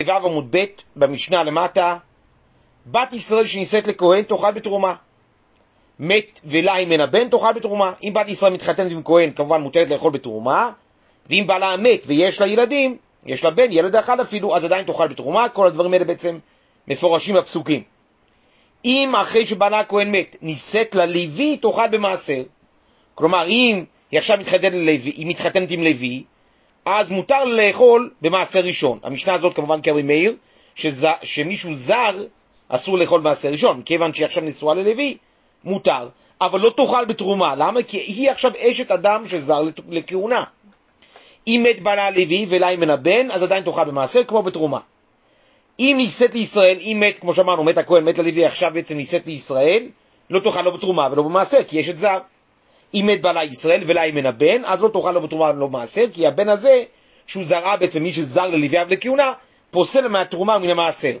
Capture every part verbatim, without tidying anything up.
ו' עמוד ב' במשנה למטה, בת ישראל שנישאת לכהן תאכל בתרומה. מת ולה ממנה בן תאכל בתרומה. אם בת ישראל מתחתנת עם כהן, כמובן מותרת לאכול בתרומה, ואם בעלה מת ויש לה ילדים, יש לה בן, ילד אחד אפילו, אז עדיין תאכל בתרומה. כל הדברים האלה בעצם מפורשים בפסוקים. אם אחרי שבעלה הכהן מת, נישאת ללוי, תאכל במעשר. כלומר, אם היא עכשיו מתחתנת ללוי, היא מתחתנת עם לוי, אז מותר לאכול במעשר ראשון. המשנה הזאת כמובן כרבי מאיר, שזה, שמישהו זר אסור לאכול במעשר ראשון, כיוון שהיא עכשיו נשואה ללוי, מותר. אבל לא תאכל בתרומה. למה? כי היא עכשיו אשת אדם שזר לכהונה. אם מת בעלה לוי ולה ממנה בן, אז עדיין תאכל במעשר כמו בתרומה. אם נישאת לישראל, אם מת, כמו שאמרנו, מת הכהן, מת ללוי, עכשיו בעצם נישאת לישראל, לא תאכל לא בתרומה ולא במעשר, כי יש את זר. אם מת בעלה ישראל ולה ממנה בן, אז לא תאכל לא בתרומה ולא במעשר, כי הבן הזה, שהוא זרע בעצם מי שזר ללוי ולכהונה, פוסל מהתרומה ומן המעשר.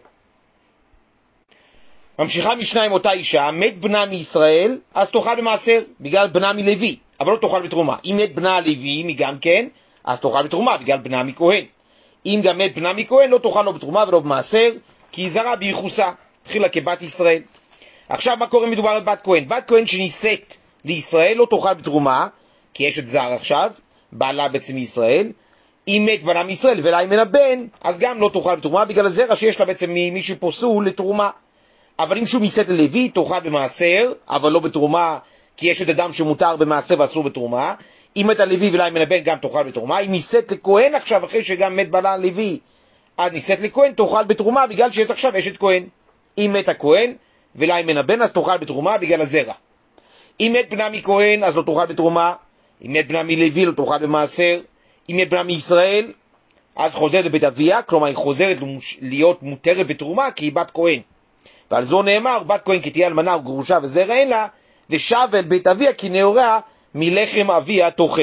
ממשיכה משנה עם אותה אישה, מת בנה מישראל, אז תאכל במעשר, בגלל בנה מלוי, אבל לא תאכל בתרומה. אם מת בנה לוי, מגם כן, אז תאכל בתרומה, בגלל בנה מכהן. אם גם מת בנה מכהן, לא תאכל לא בתרומה ולא במעשר, כי היא זרה בייחוסה, התחילה כבת ישראל. עכשיו מה קורה? מדובר על בת כהן. בת כהן שנישאת לישראל לא תאכל בתרומה, כי יש את זר עכשיו, בעלה בעצם מישראל. אם מת בנה מישראל ולה ממנה בן, אז גם לא תאכל בתרומה, בגלל הזרע שיש לה בעצם מי שפוסול לתרומה. אבל אם שוב נישאת ללוי, תאכל במעשר, אבל לא בתרומה, כי יש את אדם שמותר במעשר ואסור בתרומה. אם מת הלוי ולה ממנה בן, גם תאכל בתרומה. אם נישאת לכהן עכשיו, אחרי שגם מת בעלה לוי, אז נישאת לכהן, תאכל בתרומה, בגלל שיש עכשיו אשת כהן. אם מת הכהן ולה ממנה בן, אז תאכל בתרומה, בגלל הזרע. אם מת בנה מכהן, אז לא תאכל בתרומה. אם מת בנה מלוי, לא תאכל במעשר. אם מת בנה מישראל, אז חוזרת לבית אביה, כלומר היא חוזרת להיות מותרת בתרומה, כי היא בת כהן. ועל זו נאמר, בת כהן כי תהיה אלמנה וגרושה וזרע אין לה, ושב אל בית אביה כי נאורה מלחם אביה תאכל.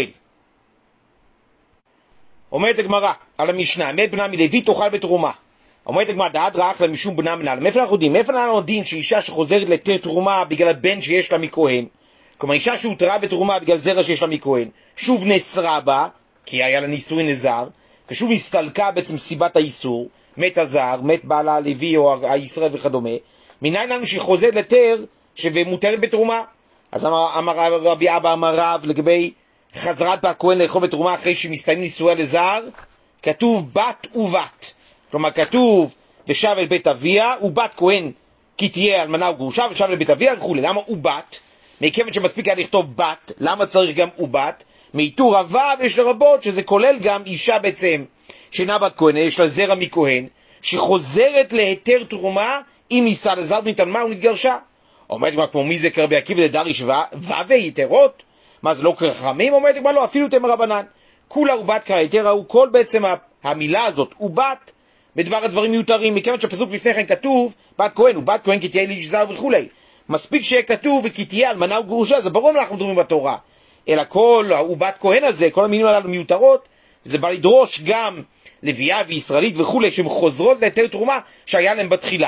אומרת הגמרא על המשנה, מת בנה מלוי תאכל בתרומה. אומרת הגמרא, דעת רח לה משום בנה מנהל. מאיפה אנחנו יודעים? מאיפה אנחנו יודעים שאישה שחוזרת לתר תרומה בגלל הבן שיש לה מכהן, כלומר אישה שהותרה בתרומה בגלל זרע שיש לה מכהן, שוב נסרה בה, כי היה לה נישואין לזר, ושוב הסתלקה בעצם סיבת האיסור, מת הזר, מת בעלה הלוי או הישראל וכדומה, מניין לנו שהיא חוזרת לתר שמותרת בתרומה. אז אמר, אמר רבי אבא אמר רב לגבי חזרת בת כהן לאכול בתרומה אחרי שמסתיימים נישואיה לזר, כתוב בת ובת, כלומר כתוב ושב אל בית אביה, ובת כהן כי תהיה אלמנה וגרושה ושב אל בית אביה וכו'. למה ובת? מכיוון שמספיק היה לכתוב בת, למה צריך גם ובת? מאיתור רבה ויש לרבות, שזה כולל גם אישה בעצם שאינה בת כהן, יש לה זרע מכהן, שחוזרת להיתר תרומה אם נישא לזר ונתעלמה ונתגרשה. אומרת מה, כמו מי זה כרבי עקיבא דדריש ווה יתרות? מה זה לא כרחמים? אומרת מה לא, אפילו תמר רבנן. כולה ובת כהיתר הוא כל בעצם המילה הזאת, ובת, בדבר הדברים מיותרים, מכיוון שהפסוק לפני כן כתוב בת כהן, ובת כהן כי תהיה לאיש זר וכו'. מספיק שיהיה כתוב וכי תהיה אלמנה וגרושה, זה ברור אנחנו מדברים בתורה. אלא כל ובת כהן הזה, כל המילים הללו מיותרות, זה בא לדרוש גם לוויה וישראלית וכו' שהן חוזרות להיתר תרומה שהיה להם בתחילה.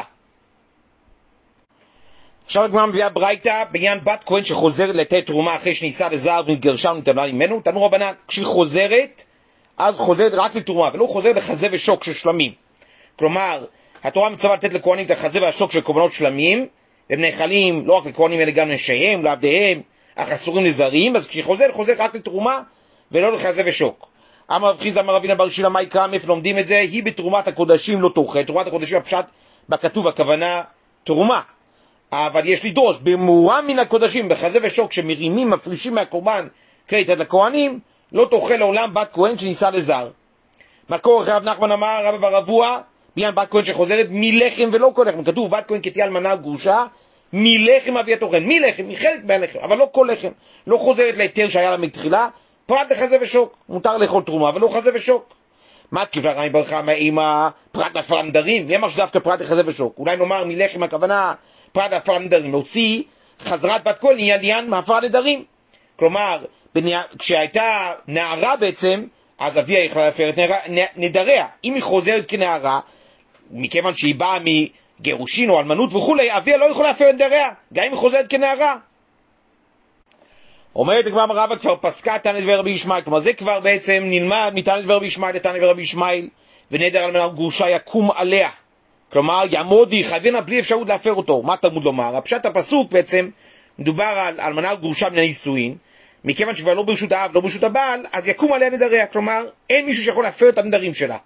עכשיו הגמרא מביאה ברייתא בעניין בת כהן שחוזרת להיתר תרומה אחרי שנישאה לזר ונתגרשה ונתעלמה ממנו. תנו רבנן, כשהיא חוזרת, אז חוזרת רק לתרומה, ולא חוזרת לחזה ושוק של שלמים. כלומר, התורה מצווה לתת לכהנים את החזה והשוק של קורבנות שלמים, והם נאכלים לא רק לכהנים אלא גם לנשיהם, לעבדיהם, אך אסורים לזרים. אז כשהיא חוזרת, חוזרת רק לתרומה ולא לחזה ושוק. אמר רב חיסדא אמר רבינה בר שילה מה יקרא, מאיפה לומדים את זה? היא בתרומת הקודשים לא תאכל. תרומת הקודשים הפשט בכתוב הכוונה תרומה, אבל יש לדרוש במאורה מן הקודשים בחזה ושוק שמרימים מפרישים מהקורבן כלי לתת לכהנים, לא תאכל לעולם בת כהן שנישא לזר. מקור אחרי רב נחמן אמר רב בר אבוה בעניין בת כהן שחוזרת מלחם ולא כל לחם. כתוב בת כהן כי תהיה אלמנה וגרושה מלחם אביה תאכל, מלחם, מחלק מהלחם, אבל לא כל לחם. לא חוזרת להיתר שהיה לה מתחילה, פרט לחזה ושוק. מותר לאכול תרומה אבל לא חזה ושוק. מה תקיף לרמי ברכה עם פרט לפרנדרים? מי אמר שדווקא פרט לחזה ושוק? אולי נאמר מלחם הכוונה פרט לפרנדרים, להוציא חזרת בת כהן היא עליין מהפר נדרים. כלומר, כשהייתה נערה בעצם, אז אביה יכלה להפר את נדריה. אם היא חוזרת כנערה, מכיוון שהיא באה מגירושין או אלמנות וכו', אביה לא יכולה להפר את נדריה, גם אם היא חוזרת כנערה. אומרת הגמרא רבא כבר פסקה תנא דבי רבי ישמעאל, כלומר זה כבר בעצם נלמד מתנא דבי רבי ישמעאל לתנא דבי רבי ישמעאל, ונדר אלמנה וגרושה יקום עליה. כלומר, יעמוד ויכוון בלי אפשרות להפר אותו. מה תלמוד לומר? הפשט הפסוק בעצם מדובר על אלמנה וגרושה מן הנישואין, מכיוון שכבר לא ברשות האב, לא ברשות הבעל, אז יקום עליה נדריה. כלומר, אין מישהו שיכול להפר את הנדרים שלה.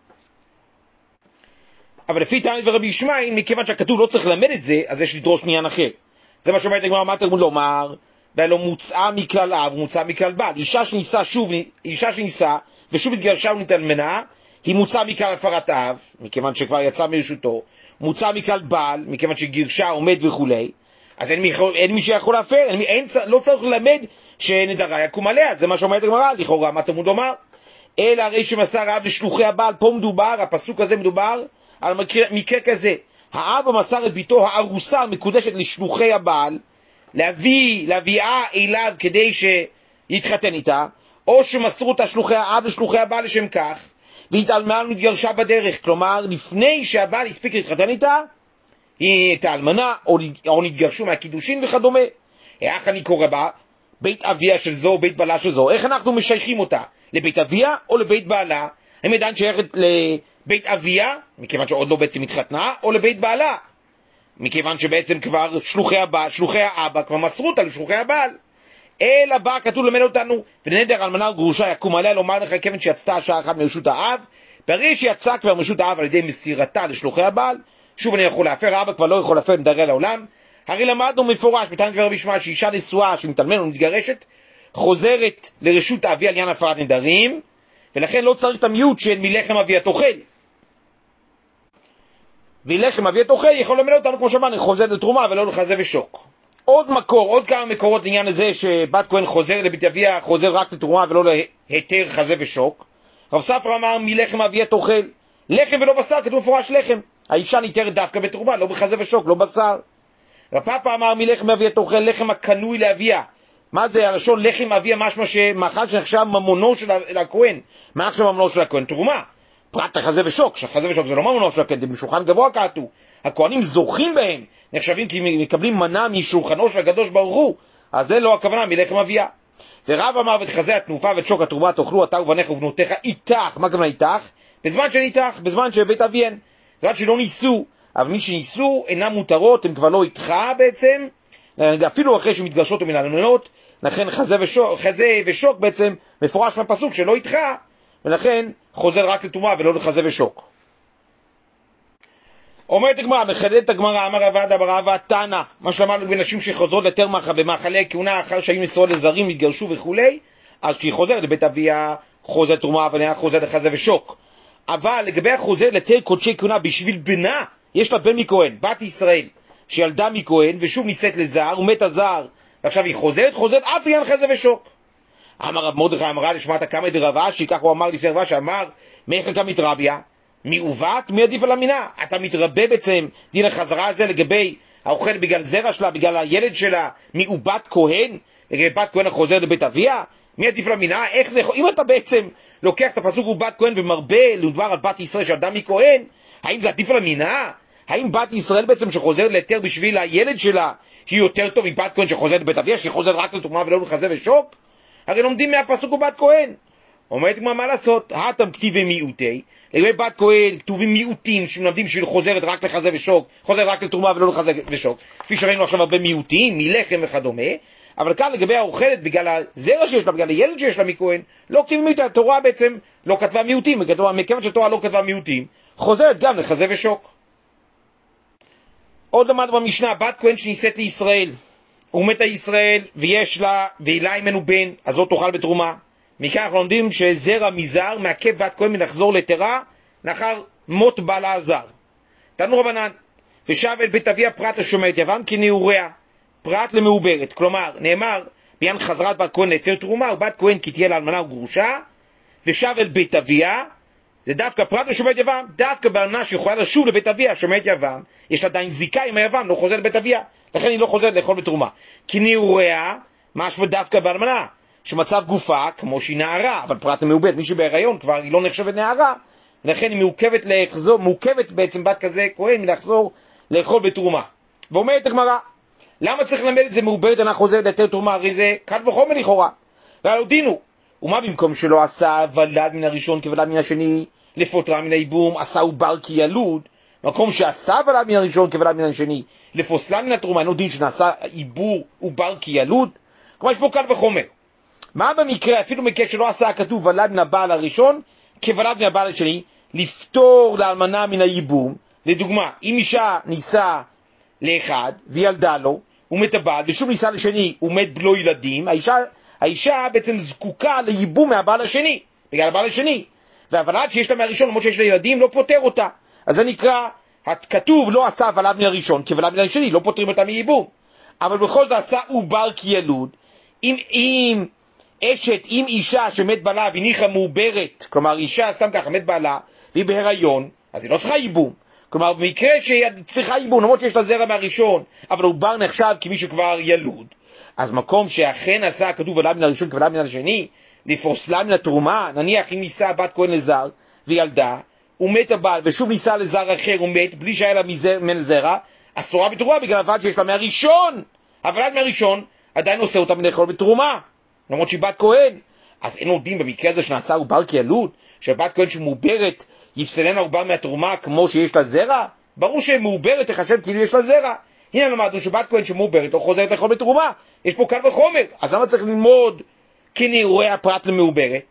אבל לפי תנא ורבי ישמעאל, מכיוון שהכתוב לא צריך ללמד את זה, אז יש לדרוש עניין אחר. זה מה שאומרת הגמרא, מה תלמוד לומר? ולא מוצאה מכלל אב ומוצאה מכלל בעל. אישה שניסה שוב, אישה שניסה ושוב התגרשה ונתאלמנה, היא מוצאה מכלל הפרת אב, מכיוון שכבר יצא מרשותו, מוצאה מכלל בעל, מכיוון שגירשה עומד וכולי, אז אין מי, אין מי שיכול להפר, אין, אין, לא צריך ללמד שנדרה יקום עליה. זה מה שאומרת הגמרא, לכאורה מה תלמוד לומר? אלא הרי שמסר האב לשלוחי הבעל. פה מדובר, הפסוק הזה מדובר על מקרה, מקרה כזה. האב מסר את ביתו הארוסה המקודשת לשלוחי הבעל, להביא, להביאה אליו כדי שיתחתן איתה, או שמסרו אותה שלוחי האב לשלוחי הבעל לשם כך, והתעלמה ונתגרשה בדרך. כלומר, לפני שהבעל הספיק להתחתן איתה, היא הייתה אלמנה, או, או נתגרשו מהקידושין וכדומה. איך אני קורא בה? בית אביה של זו, בית בעלה של זו. איך אנחנו משייכים אותה? לבית אביה או לבית בעלה? הם עדיין שייכת לבית אביה, מכיוון שעוד לא בעצם התחתנה, או לבית בעלה, מכיוון שבעצם כבר שלוחי הבעל, שלוחי האבא כבר מסרו אותה לשלוחי הבעל. אלא בא כתוב למד אותנו, ונדר אלמנה וגרושה יקום עליה, לומר לך כיוון שיצתה השעה אחת מרשות האב, ברגע שיצא כבר מרשות האב על ידי מסירתה לשלוחי הבעל, שוב אני יכול להפר, האבא כבר לא יכול להפר נדרי לעולם. הרי למדנו מפורש בתנא ורבי ישמעאל שאישה נשואה שמתאלמנת ומתגרשת חוזרת לרשות האבי על עניין הפרת נדרים, ולכן לא צריך את המיעוט של מלחם אביה תאכל. ולחם אביה תאכל יכול ללמד אותנו כמו שאמרנו, חוזר לתרומה ולא לחזה ושוק. עוד מקור, עוד כמה מקורות לעניין הזה שבת כהן חוזר לבית אביה, חוזר רק לתרומה ולא להיתר חזה ושוק. רב ספרא אמר מלחם אביה תאכל, לחם ולא בשר, כתוב מפורש לחם. האישה ניתרת דווקא בתרומה, לא בחזה ושוק, לא בשר. רב פאפא אמר מלחם אביה תאכל, לחם הקנוי לאביה. מה זה הלשון לחם אביה? משמע שמאכל שנחשב ממונו של הכהן. מה נחשב ממונו של הכהן? תרומה. פרט לחזה ושוק, שחזה ושוק זה לא ממונו של הכהן, זה משולחן גבוה כתוב. הכהנים זוכים בהם, נחשבים כי מקבלים מנה משולחנו של הקדוש ברוך הוא, אז זה לא הכוונה מלחם אביה. ורב אמר ותחזה התנופה ואת שוק התרומה תאכלו אתה ובניך ובנותיך איתך. מה הכוונה איתך? בזמן של איתך, בזמן של בית אביהן, רק שלא ניסו, אבל מי שניסו אינם מותרות, הם כבר לא איתך בעצם, אפילו אחרי שמתגרשות מן האלמנות, לכן חזה ושוק, חזה ושוק בעצם מפורש מהפסוק שלא איתך, ולכן חוזר רק לתרומה ולא לחזה ושוק. אומרת הגמרא, מחדדת הגמרא, אמר רב עדה בר רבא תנא, מה שלמדנו בנשים שחוזרות יותר במאכלי כהונה אחר שהיו נשואות לזרים, התגרשו וכולי, אז כשהיא חוזרת לבית אביה, חוזר תרומה, אבל אינה חוזר לחזה ושוק. אבל לגבי החוזר לתר קודשי כהונה בשביל בנה, יש לה בן מכהן, בת ישראל, שילדה מכהן, ושוב נישאת לזר, ומת הזר, ועכשיו היא חוזרת, חוזרת אף עניין חזה ושוק. אמר רב מרדכי אמרה לשמעת כמה דרב אשי, כך הוא אמר לפני רב אשי, אמר מאיכא קמתרביה, מעוות מי עדיף על המינה. אתה מתרבה בעצם דין החזרה הזה לגבי האוכל בגלל זרע שלה, בגלל הילד שלה, מעובת כהן, לגבי בת כהן החוזר לבית אביה, מי עדיף על המינה? איך זה יכול? אם אתה בעצם לוקח את הפסוק ובת כהן ומרבה לדבר על בת ישראל שילדה מכהן, האם זה עדיף על המינה? האם בת ישראל בעצם שחוזרת ליתר בשביל הילד שלה היא יותר טוב מבת כהן שחוזרת לבית אביה, שהיא חוזרת רק לתרומה ולא לחזה ושוק? הרי לומדים מהפסוק ובת כהן. אומרת מה, מה לעשות? האטם כתיבי מיעוטי, לגבי בת כהן כתובים מיעוטים שמלמדים שהיא חוזרת רק לחזה ושוק, חוזרת רק לתרומה ולא לחזה ושוק, כפי שראינו עכשיו הרבה מיעוטים, מלחם וכדומה. אבל כאן לגבי האוכלת, בגלל הזרע שיש לה, בגלל הילד שיש לה מכהן, לא כתיבים מיעוטים. התורה בעצם לא כתבה מיעוטים, מכיוון שהתורה לא כתבה מיעוטים, חוזרת גם לחזה ושוק. עוד למד במשנה, בת כהן שנישאת לישראל, ומתה ישראל ויש לה, ואילה ממנו בן, אז לא תאכל בתרומה. מכאן אנחנו לומדים שזרע מזר מעכב בת כהן מלחזור לתרה לאחר מות בעלה הזר. תנו רבנן, ושב אל בית אביה פרט לשומרת יבם כנעוריה, פרט למעוברת. כלומר, נאמר בעניין חזרת בת כהן לתר תרומה, ובת כהן כי תהיה לאלמנה וגרושה, ושב אל בית אביה, זה דווקא פרט לשומרת יבם, דווקא באלמנה שיכולה לשוב לבית אביה, שומרת יבם, יש לה עדיין זיקה עם היבם, לא חוזר לבית אביה, לכן היא לא חוזרת לאכול בתרומה. כנעוריה, משהו דווקא באלמנה, שמצב גופה כמו שהיא נערה, אבל פרט למעוברת, מישהו בהיריון כבר היא לא נחשבת נערה, לכן היא מעוכבת לחזור, מעוכבת בעצם בת כזה כהן מלחזור לאכול בתרומה. ואומרת הגמרא, למה צריך ללמד את זה מעוברת אינה חוזרת לתר תרומה? הרי זה קל וחומר לכאורה. ועל הודינו, ומה במקום שלא עשה ולד מן הראשון כוולד מן השני, לפוטרה מן הייבום, עשה עובר כי ילוד, מקום שעשה ולד מן הראשון כולד מן השני, לפוסלה מן התרומה, אינו דין שנעשה עיבור עובר כי ילוד. כלומר, יש פה קל וחומר. מה במקרה, אפילו מקרה שלא עשה הכתוב ולד מן הבעל הראשון, כולד מן הבעל השני, לפתור לאלמנה מן הייבום. לדוגמה, אם אישה ניסה לאחד וילדה לו, הוא מת הבעל, ושוב ניסה לשני, הוא מת בלו ילדים, האישה, האישה בעצם זקוקה לייבום מהבעל השני, בגלל הבעל השני. והוולד שיש לה מהראשון, למרות שיש לה ילדים, לא פותר אותה. אז זה נקרא, הכתוב לא עשה ולד מן הראשון, כולד מן השני, לא פותרים אותה מייבום. אבל בכל זאת עשה עובר כילוד. אם, אם אשת, אם אישה שמת בעלה והניחה מעוברת, כלומר אישה סתם ככה מת בעלה, והיא בהיריון, אז היא לא צריכה ייבום. כלומר, במקרה שהיא צריכה ייבום, למרות שיש לה זרע מהראשון, אבל העובר נחשב כמי שכבר ילוד, אז מקום שאכן עשה הכתוב ולד מן הראשון כולד מן השני, לפוסלה מן התרומה, נניח אם ניסה בת כהן לזר וילדה, הוא מת הבעל ושוב ניסה לזר אחר, הוא מת בלי שהיה לה מן זרע, אסורה בתרומה בגלל הוולד שיש לה מהראשון. הוולד מהראשון עדיין עושה אותה מלאכול בתרומה, למרות שהיא בת כהן. אז אין עוד דין במקרה הזה שנעשה עובר כילוד, שבת כהן שמעוברת יפסלנה עובר מהתרומה כמו שיש לה זרע? ברור שמעוברת תחשב כאילו יש לה זרע. הנה למדנו שבת כהן שמעוברת או חוזרת לאכול בתרומה, יש פה קל וחומר. אז למה צריך ללמוד כנראה הפרט למעוברת?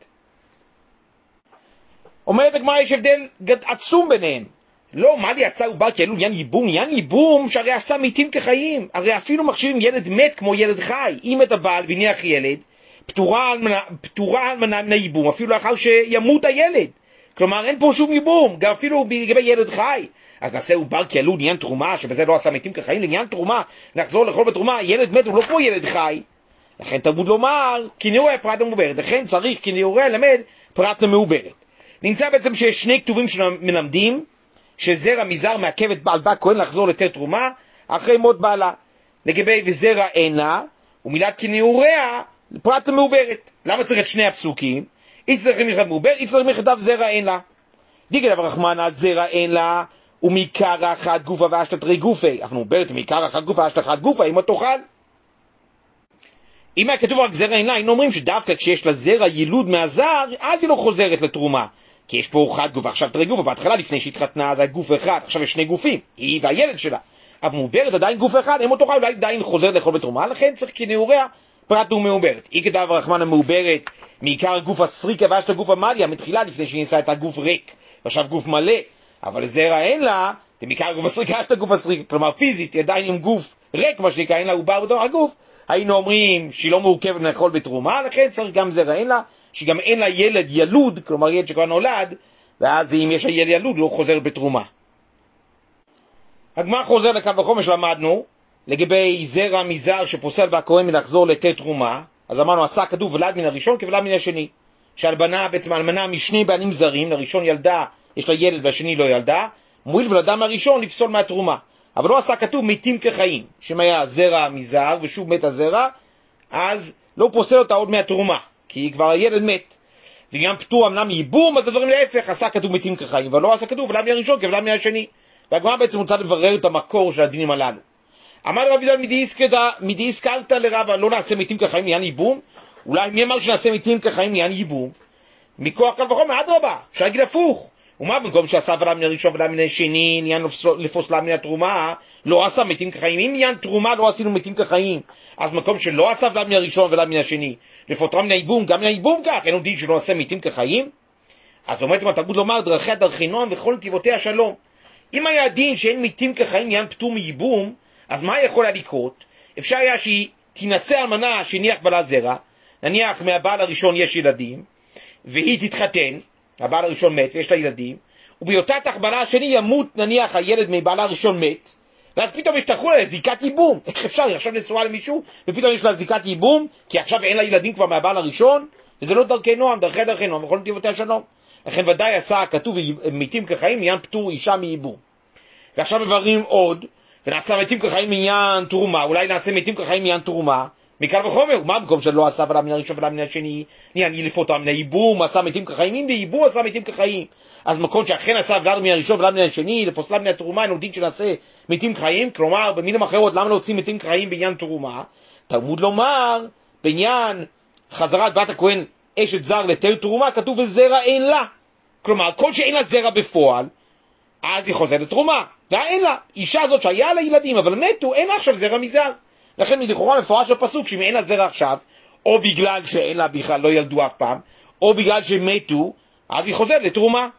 אומרת הגמרא, יש הבדל עצום ביניהם. לא, מה לי עשה עובר כילוד, עניין ייבום, עניין ייבום שהרי עשה מתים כחיים. הרי אפילו מחשיבים ילד מת כמו ילד חי. אם את הבעל והניח ילד, פטורה אלמנה מן הייבום, אפילו לאחר שימות הילד. כלומר, אין פה שום ייבום, גם אפילו לגבי ילד חי. אז נעשה עובר כילוד, עניין תרומה, שבזה לא עשה מתים כחיים, לעניין תרומה, לחזור לאכול בתרומה, ילד מת הוא לא כמו ילד חי. לכן תלמוד לומר, כנראה פרט למעוברת. לכן צריך כנראה למד פרט למעוברת. נמצא בעצם שיש שני כתובים שמלמדים, שזרע מזר מעכב את בעל בת כהן לחזור לתת תרומה, אחרי מות בעלה. לגבי וזרע אינה, ומילת כנראה פרט למעוברת. למה צריך את שני הפסוקים? אי צריך למחד מעובר, אי צריך למחדב זרע אין לה. דיגל אב רחמנה, זרע אין לה, ומעיקר אחת גופה ואשת תרי גופי. אבל מעוברת, מעיקר אחת גופה ואשת אחת גופה, אם תאכל. אם היה כתוב רק זרע אין לה, היינו אומרים שדווקא כשיש לה זרע ילוד מהזר, אז היא לא חוזרת לתרומה. כי יש פה אחת גופה, עכשיו תרי גופה, בהתחלה לפני שהתחתנה, אז היה גוף אחד, עכשיו יש שני גופים, היא והילד שלה. אבל מעוברת עדיין גוף אחד, אם תאכל, אולי עדיין חוזרת לאכול בתרומה, לכן צריך כנראה פרט ומעוברת. אי כתב רחמנה מעוברת, מעיקר הגוף הסריקה ואשת הגוף המליה, מתחילה לפני שהיא ניסה את הגוף ריק, ועכשיו גוף מלא, אבל זרע אין לה, זה מעיקר הגוף הסריקה, אשת הגוף הסריקה, כלומר פיזית, היא עדיין עם גוף ריק, מה שנקרא, אין לה עובר בתוך הגוף, היינו אומרים שהיא לא מורכבת לאכול בתרומה, לכן צריך גם זרע אין לה, שגם אין לה ילד ילוד, כלומר ילד שכבר נולד, ואז אם יש לה ילד ילוד, לא חוזר בתרומה. הגמרא חוזר לכאן וחומר שלמדנו, לגבי זרע מזר שפוסל והכהן מלחזור לתת תרומה, אז אמרנו, עשה כתוב ולד מן הראשון כולד מן השני. שהלבנה בעצם אלמנה משני בנים זרים, לראשון ילדה, יש לה ילד והשני לא ילדה, מועיל ולדה מהראשון לפסול מהתרומה. אבל לא עשה כתוב מתים כחיים, שאם היה זרע מזר ושוב מת הזרע, אז לא פוסל אותה עוד מהתרומה, כי כבר הילד מת. וגם פטור אמנם ייבום, אז הדברים להפך, עשה כתוב מתים כחיים, אבל לא עשה כתוב ולד מן הראשון כולד מן השני. והגמרא בעצם רוצה לברר את המקור של הדינים הללו. אמר רב ידל מדי הזכרת לרבה, לא נעשה מתים כחיים לעניין ייבום? אולי מי אמר שנעשה מתים כחיים לעניין ייבום? מכוח קל וחומר, אדרבה, אפשר להגיד הפוך. ומה במקום שעשה ולד מן הראשון ולד מן השני, עניין לפוסלה מן התרומה, לא עשה מתים כחיים? אם עניין תרומה לא עשינו מתים כחיים, אז מקום שלא עשה ולד מן הראשון ולד מן השני, לפוטרה מן הייבום, גם מן הייבום כך, אין עוד דין שלא עשה מתים כחיים? אז אומרת עם התרבות לומר, דרכיה דרכי נועם וכל נתיבותיה שלום. אם היה דין שאין מתים כחיים עניין פטור מייבום, אז מה יכול היה לקרות? אפשר היה שהיא תנסה אלמנה שהניח בעלה זרע, נניח מהבעל הראשון יש ילדים, והיא תתחתן, הבעל הראשון מת ויש לה ילדים, ובהיותה תחבלה השני ימות נניח הילד מבעלה הראשון מת, ואז פתאום יש תחול עליה זיקת ייבום. איך אפשר? היא עכשיו נשואה למישהו, ופתאום יש לה זיקת ייבום, כי עכשיו אין לה ילדים כבר מהבעל הראשון, וזה לא דרכי נועם, דרכי דרכי נועם, וכל נתיבותיה שלום. לכן ודאי עשה כתוב מתים כחיים עניין פטור אישה מייבום. ועכשיו מבררים עוד, ונעשה מתים כחיים עניין תרומה, אולי נעשה מתים כחיים עניין תרומה, מקל וחומר, מה במקום שלא עשה ולד מן הראשון ולד מן השני, עניין לפוטרה מן הייבום, עשה מתים כחיים, אם בייבום עשה מתים כחיים, אז מקום שאכן עשה ולד מן הראשון ולד מן השני, לפוסלה מן התרומה, אין עוד דין שנעשה מתים כחיים, כלומר, במילים אחרות, למה לא עושים מתים כחיים בעניין תרומה? תלמוד לומר, בעניין חזרת בת הכהן אשת זר לתר תרומה, כתוב וזרע אין לה. כלומר, כל שאין לה זרע בפועל, אז היא חוזרת לתרומה. ואין לה, אישה הזאת שהיה לה ילדים, אבל מתו, אין לה עכשיו זרע מזר. לכן לכאורה מפורש בפסוק, שאם אין לה זרע עכשיו, או בגלל שאין לה בכלל, לא ילדו אף פעם, או בגלל שמתו, אז היא חוזרת לתרומה.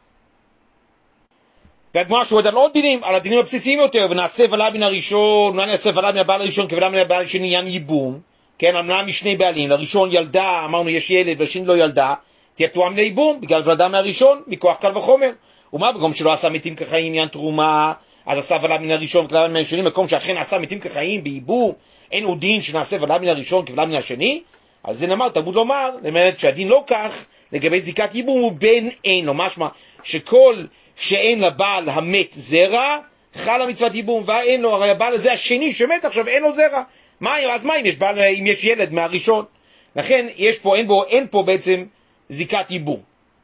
והגמרא שואלת על עוד דינים, על הדינים הבסיסיים יותר, ונעשה ולד מן הראשון, אולי נעשה ולד מן הבעל הראשון, כולד מן הבעל השני עניין ייבום, כן, אמנם משני בעלים, לראשון ילדה, אמרנו יש ילד, ולשני לא ילדה, תהיה פטורה מן הייבום, בגלל ולדה מהראשון, מכוח קל וחומר. ומה במקום שלא עשה מתים כחיים עניין תרומה, אז עשה ולד מן הראשון, וכולד מן השני, מקום שאכן עשה מתים כחיים בייבום, אין הוא דין שנעשה ולד מן הראשון כולד מן השני, על זה נאמר, תלמוד לומר, למעט שהדין לא כך, לגבי זיקת ייבום הוא בין אין לו, משמע שכל שאין לבעל המת זרע, חל המצוות ייבום, ואין לו, הרי הבעל הזה השני שמת עכשיו, אין לו זרע. מה, אז מה אם יש, בעל, אם יש ילד מהראשון? לכן יש פה, אין, בו, אין פה בעצם זיקת ייבום.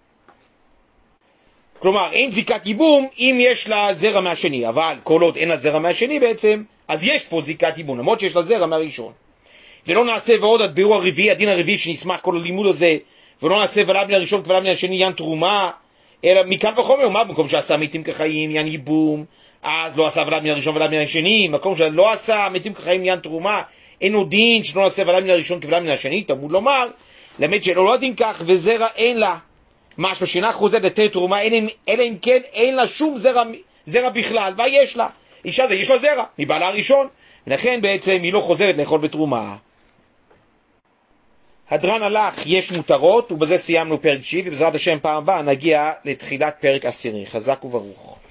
כלומר, אין זיקת ייבום אם יש לה זרע מהשני, אבל כל עוד אין לה זרע מהשני בעצם, אז יש פה זיקת ייבום, למרות שיש לה זרע מהראשון. ולא נעשה ועוד עד בירור הרביעי, הדין הרביעי שנשמח כל הלימוד הזה, ולא נעשה ולד מן הראשון ולד מן השני עניין תרומה, אלא מכאן וחומר, מה במקום שעשה מתים כחיים עניין ייבום, אז לא עשה ולד מן הראשון ולד מן השני, מקום שלא עשה מתים כחיים עניין תרומה, אין עוד דין שלא נעשה ולד מן הראשון כולד מן השני, תלמוד לומר, למד שלא לא דין כך וזרע אין לה, משמע שאינה חוזרת לתת תרומה, אלא אם כן אין לה שום זרע, זרע בכלל, ויש לה, אישה זה יש לה זרע, מבעלה הראשון, ולכן בעצם היא לא חוזרת לאכול בתרומה. הדרן הלך יש מותרות, ובזה סיימנו פרק שישי, ובעזרת השם פעם הבאה נגיע לתחילת פרק עשירי. חזק וברוך.